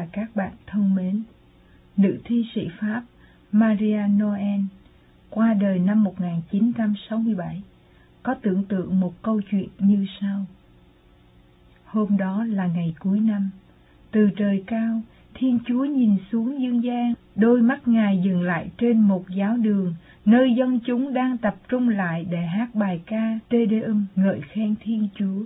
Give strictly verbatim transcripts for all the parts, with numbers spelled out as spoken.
và các bạn thân mến, nữ thi sĩ Pháp Maria Noel qua đời năm một nghìn chín trăm sáu mươi bảy có tưởng tượng một câu chuyện như sau. Hôm đó là ngày cuối năm, từ trời cao, Thiên Chúa nhìn xuống dương gian, đôi mắt Ngài dừng lại trên một giáo đường, nơi dân chúng đang tập trung lại để hát bài ca Te Deum ngợi khen Thiên Chúa.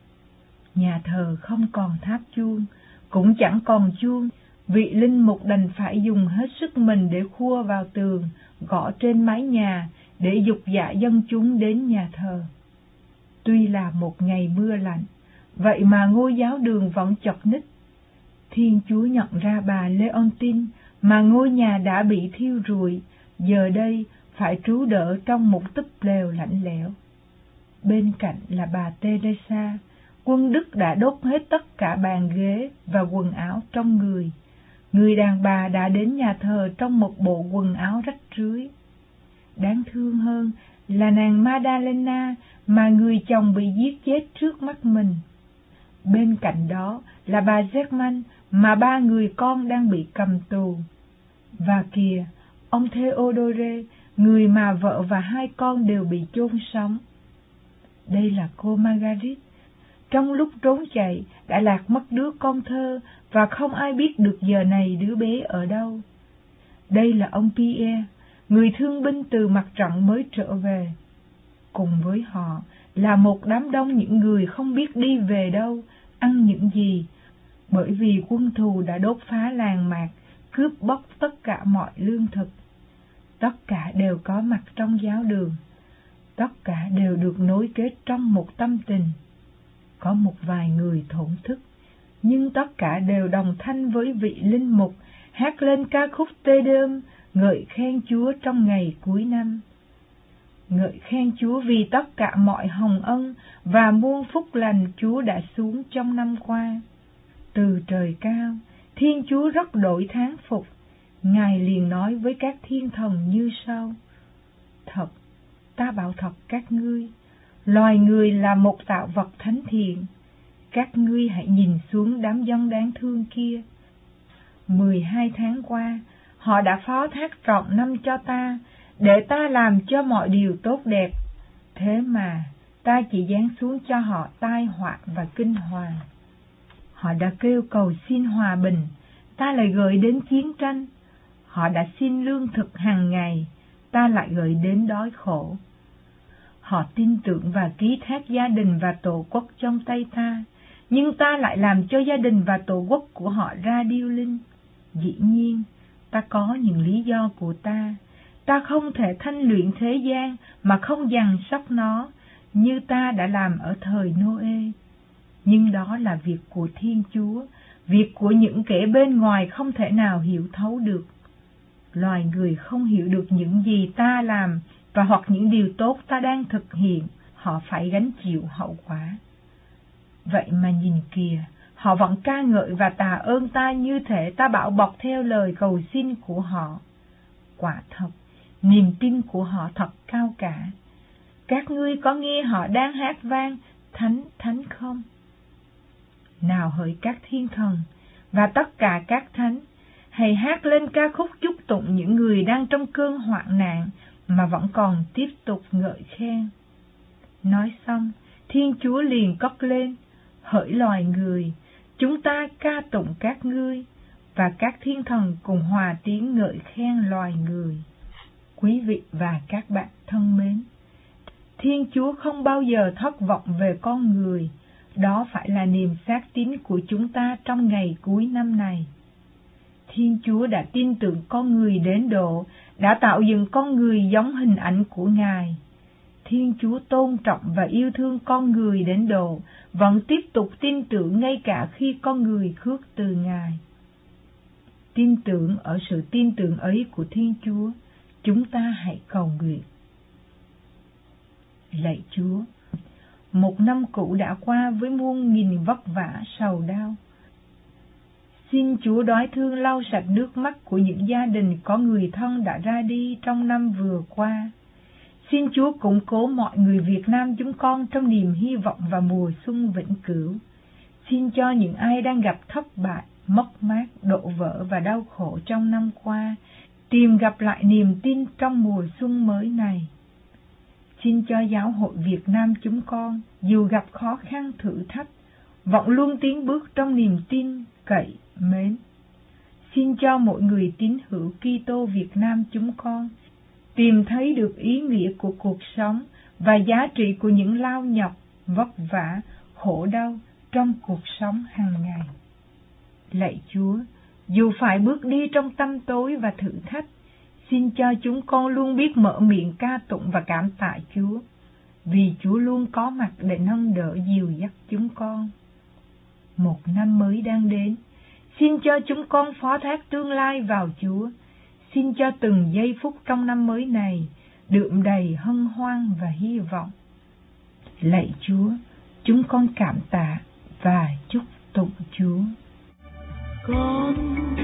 Nhà thờ không còn tháp chuông, cũng chẳng còn chuông, vị linh mục đành phải dùng hết sức mình để khua vào tường, gõ trên mái nhà để dục dạ dân chúng đến nhà thờ. Tuy là một ngày mưa lạnh, vậy mà ngôi giáo đường vẫn chật ních. Thiên Chúa nhận ra bà Leontine mà ngôi nhà đã bị thiêu rụi, giờ đây phải trú đỡ trong một túp lều lạnh lẽo. Bên cạnh là bà Teresa, quân Đức đã đốt hết tất cả bàn ghế và quần áo trong người. Người đàn bà đã đến nhà thờ trong một bộ quần áo rách rưới. Đáng thương hơn là nàng Madalena mà người chồng bị giết chết trước mắt mình. Bên cạnh đó là bà Germain mà ba người con đang bị cầm tù. Và kìa, ông Theodore, người mà vợ và hai con đều bị chôn sống. Đây là cô Margaret, trong lúc trốn chạy đã lạc mất đứa con thơ và không ai biết được giờ này đứa bé ở đâu. Đây là ông Pierre, người thương binh từ mặt trận mới trở về. Cùng với họ là một đám đông những người không biết đi về đâu, ăn những gì, bởi vì quân thù đã đốt phá làng mạc, cướp bóc tất cả mọi lương thực. Tất cả đều có mặt trong giáo đường, tất cả đều được nối kết trong một tâm tình. Có một vài người thổn thức, nhưng tất cả đều đồng thanh với vị linh mục hát lên ca khúc Te Deum ngợi khen Chúa trong ngày cuối năm. Ngợi khen Chúa vì tất cả mọi hồng ân và muôn phúc lành Chúa đã xuống trong năm qua. Từ trời cao, Thiên Chúa rất đổi thán phục. Ngài liền nói với các thiên thần như sau: Thật, ta bảo thật các ngươi, loài người là một tạo vật thánh thiện. Các ngươi hãy nhìn xuống đám dân đáng thương kia. Mười hai tháng qua, họ đã phó thác trọn năm cho ta, để ta làm cho mọi điều tốt đẹp. Thế mà, ta chỉ giáng xuống cho họ tai họa và kinh hoàng. Họ đã kêu cầu xin hòa bình, ta lại gợi đến chiến tranh. Họ đã xin lương thực hàng ngày, ta lại gợi đến đói khổ. Họ tin tưởng và ký thác gia đình và tổ quốc trong tay ta, nhưng ta lại làm cho gia đình và tổ quốc của họ ra điêu linh. Dĩ nhiên, ta có những lý do của ta. Ta không thể thanh luyện thế gian mà không dằn sóc nó, như ta đã làm ở thời Noe. Nhưng đó là việc của Thiên Chúa, việc của những kẻ bên ngoài không thể nào hiểu thấu được. Loài người không hiểu được những gì ta làm và hoặc những điều tốt ta đang thực hiện, họ phải gánh chịu hậu quả. Vậy mà nhìn kìa, họ vẫn ca ngợi và tạ ơn ta như thể ta bảo bọc theo lời cầu xin của họ. Quả thật, niềm tin của họ thật cao cả. Các ngươi có nghe họ đang hát vang Thánh, Thánh không? Nào hỡi các thiên thần và tất cả các thánh, hãy hát lên ca khúc chúc tụng những người đang trong cơn hoạn nạn mà vẫn còn tiếp tục ngợi khen. Nói xong, Thiên Chúa liền cất lên: Hỡi loài người, chúng ta ca tụng các ngươi, và các thiên thần cùng hòa tiếng ngợi khen loài người. Quý vị và các bạn thân mến, Thiên Chúa không bao giờ thất vọng về con người. Đó phải là niềm xác tín của chúng ta trong ngày cuối năm này. Thiên Chúa đã tin tưởng con người đến độ đã tạo dựng con người giống hình ảnh của Ngài. Thiên Chúa tôn trọng và yêu thương con người đến độ vẫn tiếp tục tin tưởng ngay cả khi con người khước từ Ngài. Tin tưởng ở sự tin tưởng ấy của Thiên Chúa, chúng ta hãy cầu nguyện. Lạy Chúa, một năm cũ đã qua với muôn nghìn vất vả sầu đau. Xin Chúa đoái thương lau sạch nước mắt của những gia đình có người thân đã ra đi trong năm vừa qua. Xin Chúa củng cố mọi người Việt Nam chúng con trong niềm hy vọng và mùa xuân vĩnh cửu. Xin cho những ai đang gặp thất bại, mất mát, đổ vỡ và đau khổ trong năm qua, tìm gặp lại niềm tin trong mùa xuân mới này. Xin cho Giáo hội Việt Nam chúng con, dù gặp khó khăn thử thách, vẫn luôn tiến bước trong niềm tin cậy mến. Xin cho mỗi người tín hữu Kitô Việt Nam chúng con tìm thấy được ý nghĩa của cuộc sống và giá trị của những lao nhọc, vất vả, khổ đau trong cuộc sống hàng ngày. Lạy Chúa, dù phải bước đi trong tăm tối và thử thách, xin cho chúng con luôn biết mở miệng ca tụng và cảm tạ Chúa, vì Chúa luôn có mặt để nâng đỡ dìu dắt chúng con. Một năm mới đang đến, xin cho chúng con phó thác tương lai vào Chúa. Xin cho từng giây phút trong năm mới này đượm đầy hân hoan và hy vọng. Lạy Chúa, chúng con cảm tạ và chúc tụng Chúa. Con